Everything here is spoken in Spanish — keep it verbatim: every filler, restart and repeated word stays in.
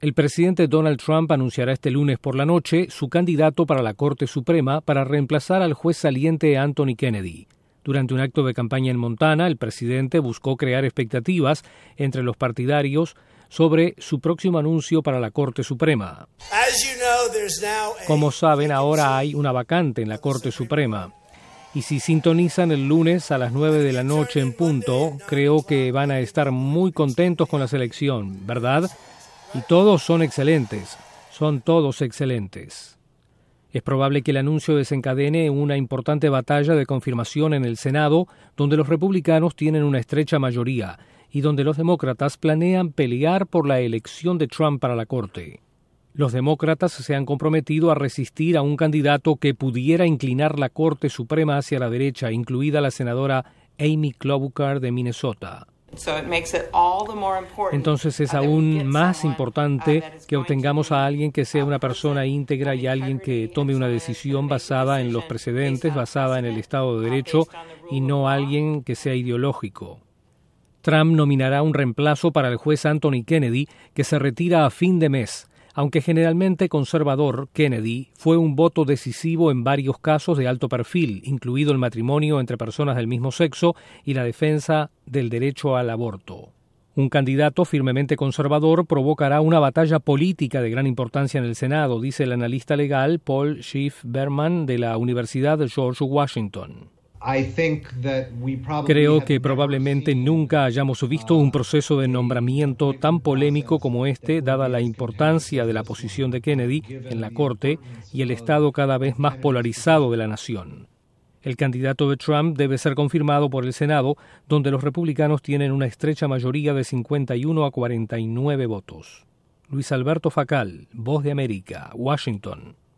El presidente Donald Trump anunciará este lunes por la noche su candidato para la Corte Suprema para reemplazar al juez saliente Anthony Kennedy. Durante un acto de campaña en Montana, el presidente buscó crear expectativas entre los partidarios sobre su próximo anuncio para la Corte Suprema. Como saben, ahora hay una vacante en la Corte Suprema. Y si sintonizan el lunes a las nueve de la noche en punto, creo que van a estar muy contentos con la selección, ¿verdad? Y todos son excelentes, son todos excelentes. Es probable que el anuncio desencadene una importante batalla de confirmación en el Senado, donde los republicanos tienen una estrecha mayoría y donde los demócratas planean pelear por la elección de Trump para la Corte. Los demócratas se han comprometido a resistir a un candidato que pudiera inclinar la Corte Suprema hacia la derecha, incluida la senadora Amy Klobuchar de Minnesota. Entonces es aún más importante que obtengamos a alguien que sea una persona íntegra y alguien que tome una decisión basada en los precedentes, basada en el Estado de Derecho y no alguien que sea ideológico. Trump nominará un reemplazo para el juez Anthony Kennedy, que se retira a fin de mes. Aunque generalmente conservador, Kennedy fue un voto decisivo en varios casos de alto perfil, incluido el matrimonio entre personas del mismo sexo y la defensa del derecho al aborto. Un candidato firmemente conservador provocará una batalla política de gran importancia en el Senado, dice el analista legal Paul Schiff-Berman de la Universidad de George Washington. Creo que probablemente nunca hayamos visto un proceso de nombramiento tan polémico como este, dada la importancia de la posición de Kennedy en la Corte y el estado cada vez más polarizado de la nación. El candidato de Trump debe ser confirmado por el Senado, donde los republicanos tienen una estrecha mayoría de cincuenta y uno a cuarenta y nueve votos. Luis Alberto Facal, Voz de América, Washington.